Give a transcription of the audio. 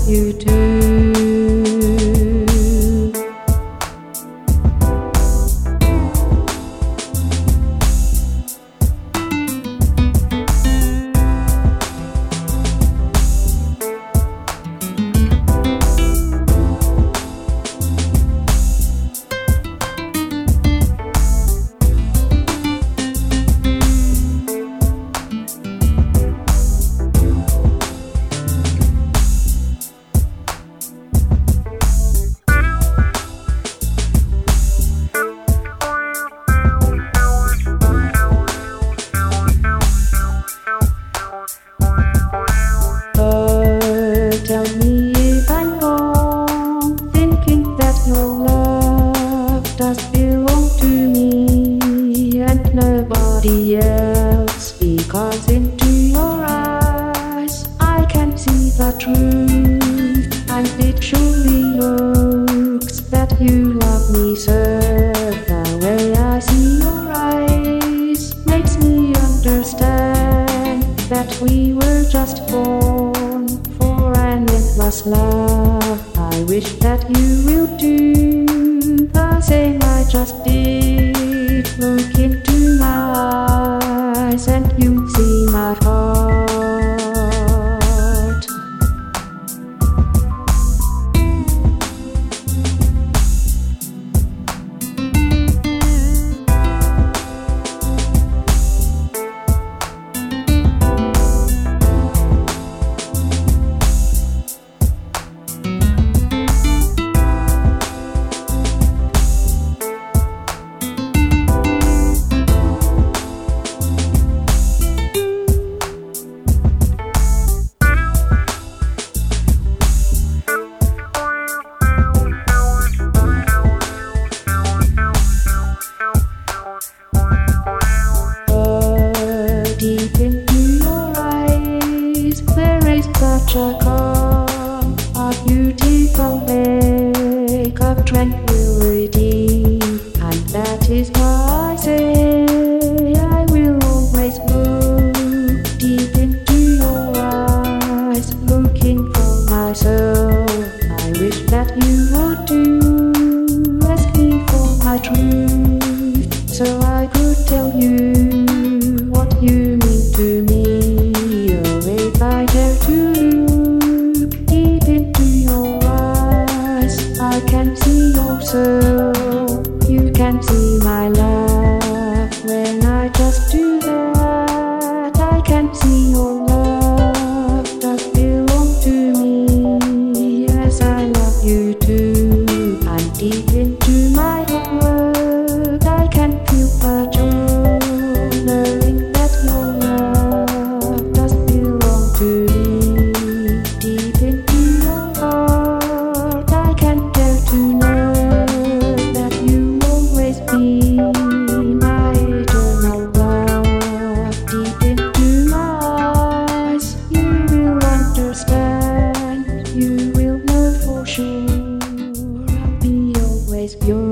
love you too. Tell me if I'm wrong, thinking that your love does belong to me and nobody else, because into your eyes I can see the truth, and it surely looks that you love me so. The way I see your eyes makes me understand that we were just born for an endless love. I wish that you will do the same I just did. Look into my eyes and you'll see my heart. Deep into your eyes there is such a calm, a beautiful lake of tranquility, and that is why I say I will always look deep into your eyes, looking for my soul. I wish that you would do ask me for my truth, so I could tell you what you mean to me. Oh, if I dare to look deep into your eyes, I can see your soul, you can see my love. When I just do that, I can see your love does belong to me. Yes, I love you too, and deep into my heart I can feel the joy, knowing that your love does belong to me. Deep into your heart I can dare to know that you always be my eternal love. Deep into my eyes you will understand, you will know for sure I'll be always yours.